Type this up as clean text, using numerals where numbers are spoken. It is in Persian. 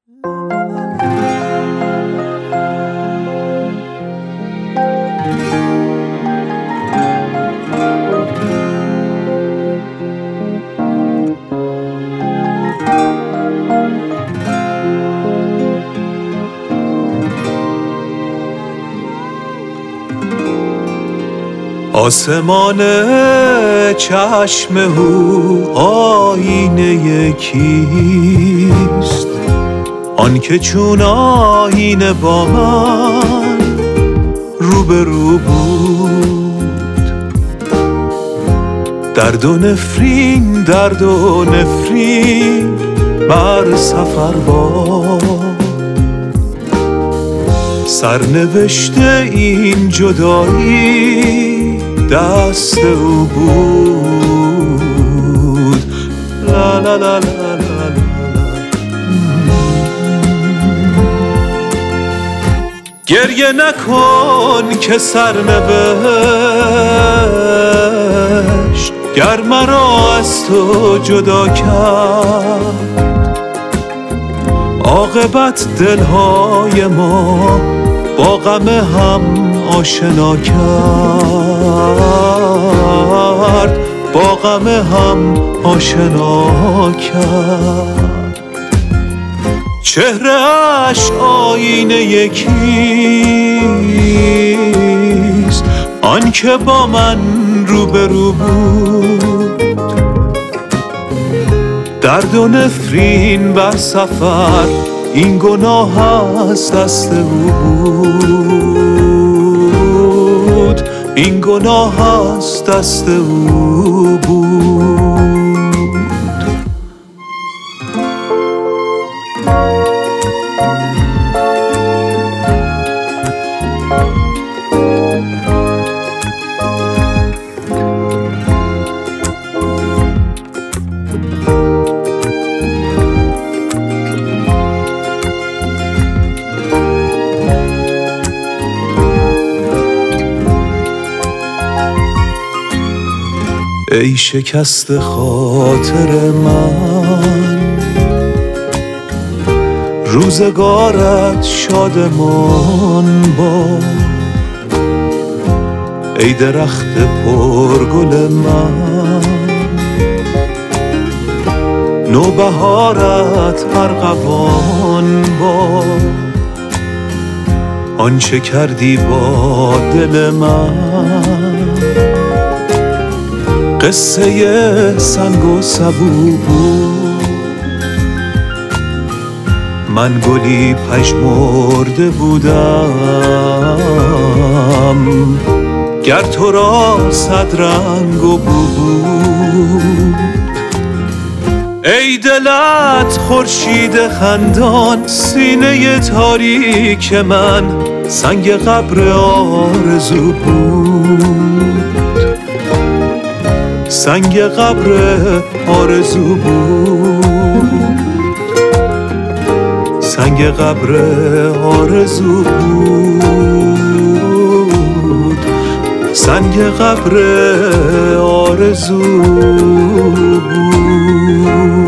آسمان چشم او آینه کیست؟ آن که چون آینه با من روبرو بود. درد و نفرین بر سفر باد، سرنوشته این جدایی دست او بود. لا لا لا لا لا. گریه نکن که سرنوشت گر مرا از تو جدا کرد، عاقبت دلهای ما با غم هم آشنا کرد، با غم هم آشنا کرد. چهره‌اش آینه یکیست، آن که با من روبرو بود. درد و نفرین بر سفر این گناه از دست او بود، این گناه از دست او بود. ای شکست خاطر من، روزگارت شادمان باد. ای درخت پرگل من، نوبهارت ارغوان باد. آنچه کردی با دل من قصه سنگ و سبو بود. من گلی پژمرده بودم گر تو را صد رنگ و بو بود. ای دلت خورشید خندان، سینه تاریک من سنگ قبر آرزو بود، سنگ قبر آرزو بود، سنگ قبر آرزو بود، سنگ قبر آرزو بود.